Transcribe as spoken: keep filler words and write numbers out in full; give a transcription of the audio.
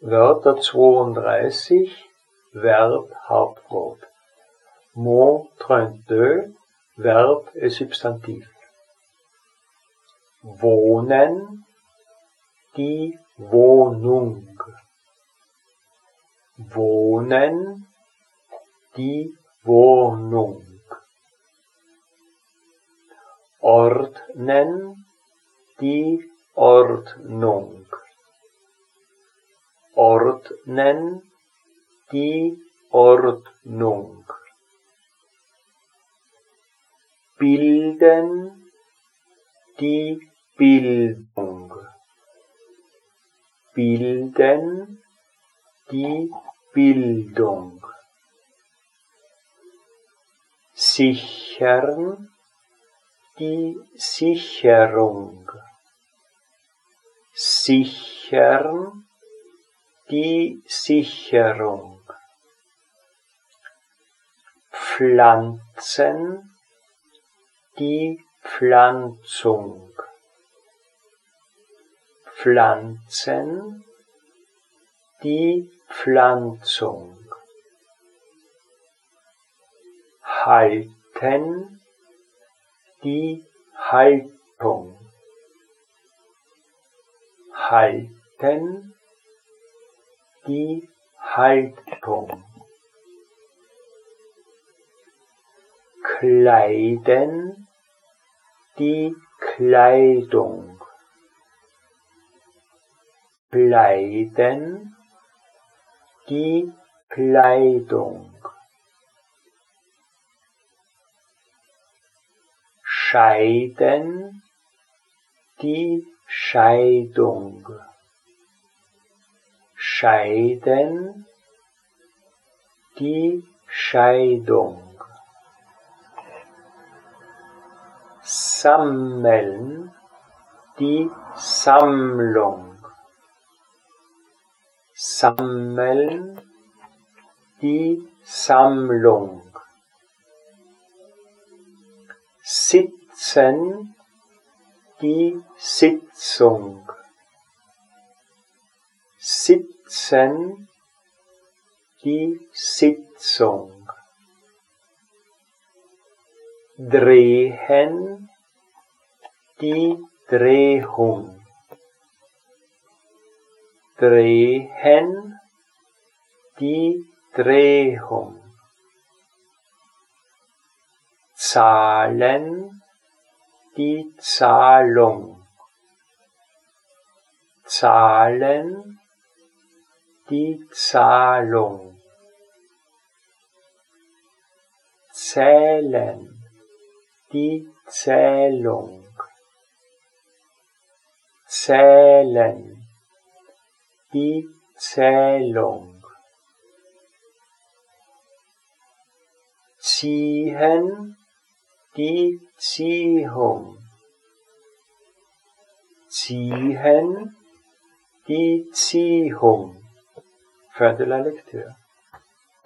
Wörter zweiunddreißig, Verb Hauptwort. Montrent deux, Verb et Substantiv. Wohnen, die Wohnung. Wohnen, die Wohnung. Ordnen, die Ordnung. Ordnen, die Ordnung. Bilden, die Bildung. Bilden, die Bildung. Sichern, die Sicherung. Sichern, die Sicherung. Pflanzen, die Pflanzung. Pflanzen, die Pflanzung. Halten, die Haltung. Halten, die Haltung. Kleiden, die Kleidung. Kleiden, die Kleidung. Scheiden, die Scheidung. Scheiden, die Scheidung. Sammeln, die Sammlung. Sammeln, die Sammlung. Sitzen, die Sitzung. Sitzen, die Sitzung. Drehen, die Drehung. Drehen, die Drehung. Zahlen, die Zahlung. Zahlen, die Zahlung. Zählen, die Zählung. Zählen, die Zählung. Ziehen, die Ziehung. Ziehen, die Ziehung. Fin de la lecture.